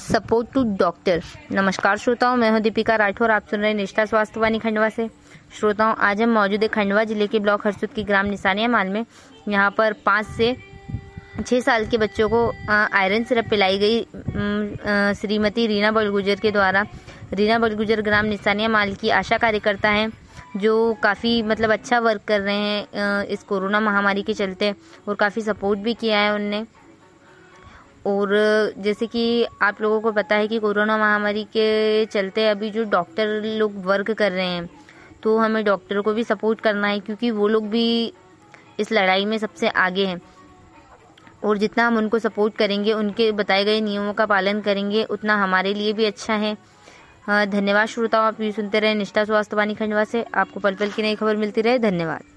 Support to doctor. नमस्कार श्रोताओं, मैं हूं दीपिका राठौर। आप सुन रहे हैं निष्ठा स्वास्थ्य वाणी खंडवा से। श्रोताओं, आज हम मौजूद है खंडवा जिले के ब्लॉक हरसुद की ग्राम निशानिया माल में। यहाँ पर 5 से 6 साल के बच्चों को आयरन सिरप पिलाई गई श्रीमती रीना बलगुजर के द्वारा। रीना बलगुजर ग्राम निशानिया माल की आशा कार्यकर्ता हैं, जो काफ़ी अच्छा वर्क कर रहे हैं इस कोरोना महामारी के चलते, और काफ़ी सपोर्ट भी किया है उनने। और जैसे कि आप लोगों को पता है कि कोरोना महामारी के चलते अभी जो डॉक्टर लोग वर्क कर रहे हैं, तो हमें डॉक्टरों को भी सपोर्ट करना है, क्योंकि वो लोग भी इस लड़ाई में सबसे आगे हैं। और जितना हम उनको सपोर्ट करेंगे, उनके बताए गए नियमों का पालन करेंगे, उतना हमारे लिए भी अच्छा है। धन्यवाद श्रोताओं, आप भी सुनते रहे निष्ठा स्वास्थ्य वाणी खंडवा से। आपको पल पल की नई खबर मिलती रहे। धन्यवाद।